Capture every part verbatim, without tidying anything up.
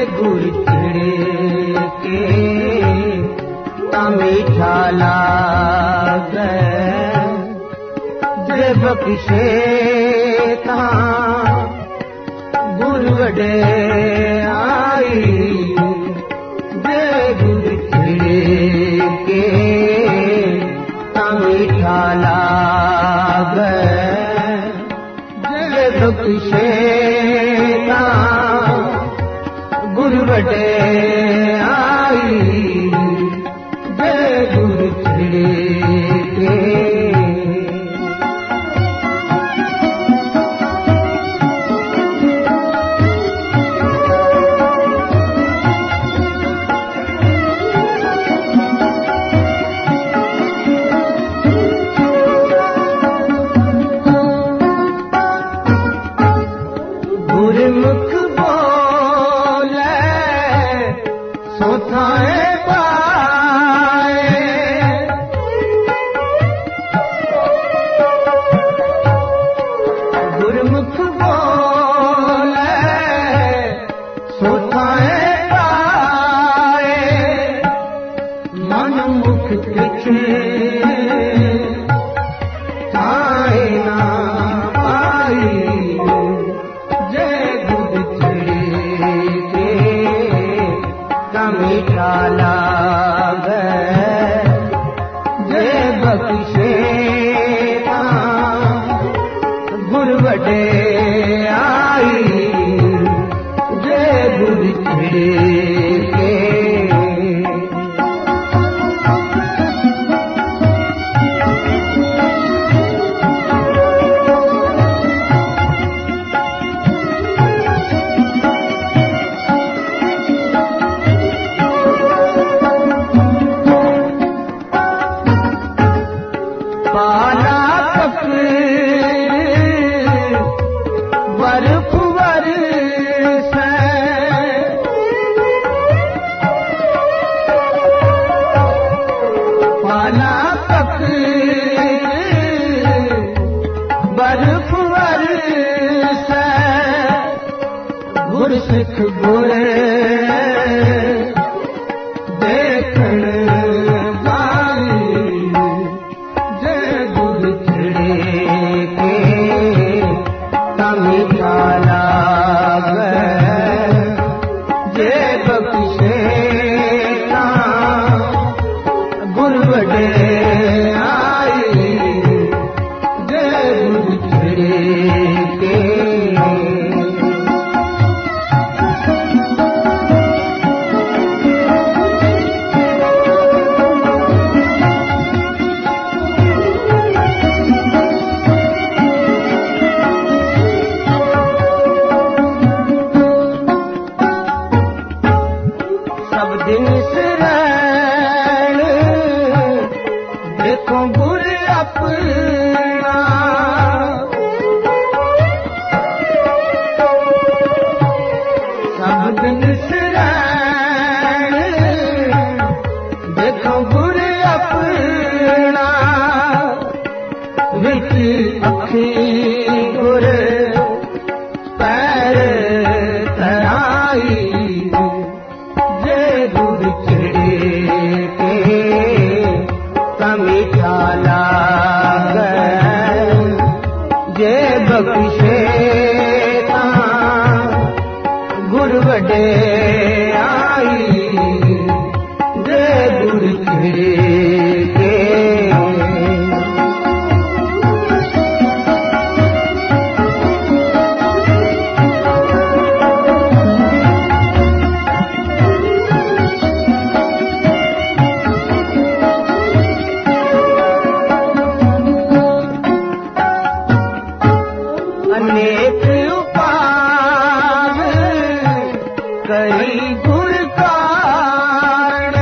गुर छिड़के ता मीठा लागे, जे बख्शे ता गुर वडे आई। जे गुर छिड़के ता मीठा लागे, जे बख्शे ता गुर वडे आई। जे गुर छिड़के गुरमुख बोले सोथाए पाए, गुरमुख बोले सोथाए पाए, मन मुख किछे थाए ना पाई। जे गुर छिड़के ता मीठा लागे, जे बख्शे ता गुर वडे आई। जे गुर छिड़के पाला तकरीर बर्फ बरसे, पाला तकरीर बर्फ बरसे, गुर सिख गुर देखण वाली। जे गुर छिड़के ता मीठा लागे, जे बख्शे ता गुर वडे आई। जे गुर छिड़के सब दिन शरण देखो गुर अपना, सब दिन शरण देखो गुर अपना, विच अखी गुर पैर तराई। जे गुर छिड़के ता मीठा लागे, जे बख्शे ता गुर वडे आई। जे गुर छिड़के अनेक उपाय करी गुर कारण,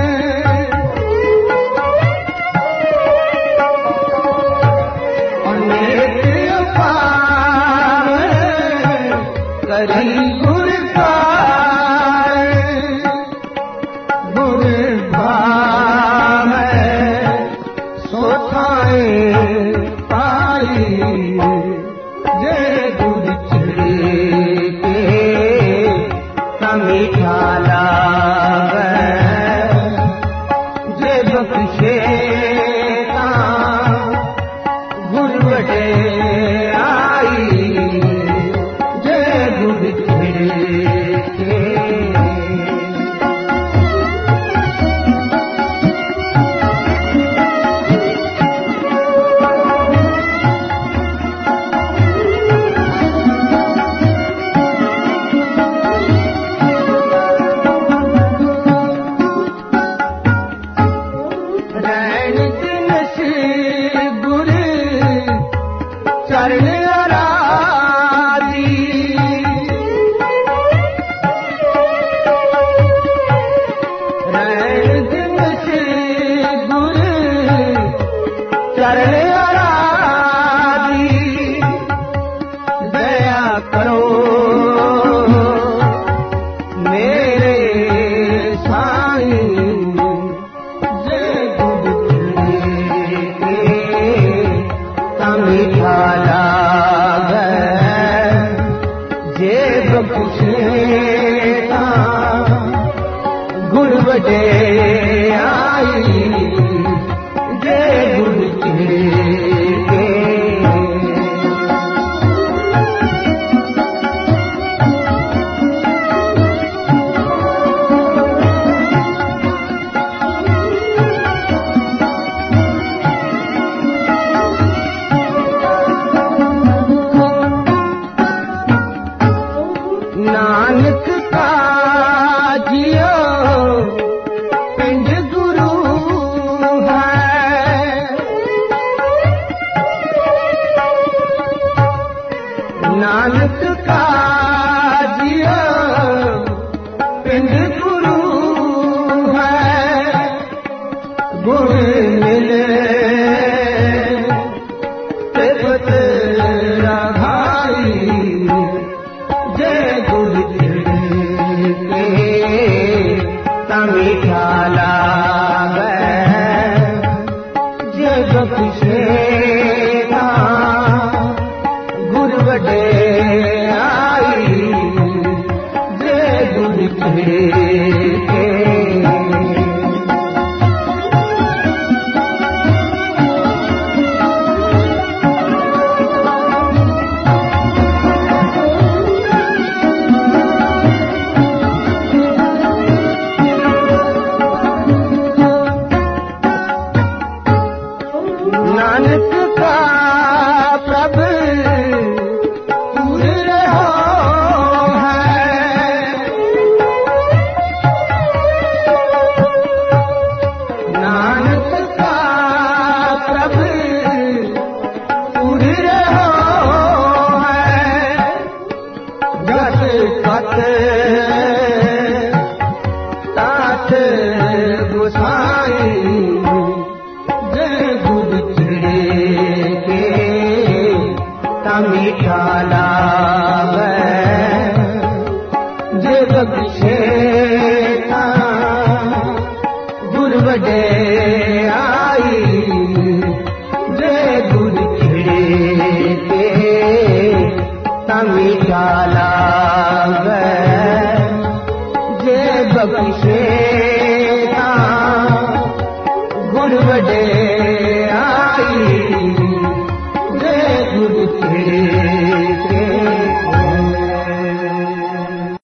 अनेक उपाय करी गुर कारण। गुर भावे सोथाए पाई। जे गुर छिड़के ता मीठा मीठा लागे जे बख्शे गुर वडे आई जे गुर के नानक का प्रभु पूर रहो है नानक का प्रभु पूर रहो है जस पत तात गुसाई मीठा लागे जे बख्शे गुर वडे आई जे गुर खिड़े के मीठा लागे जे बख्शे गुर वडे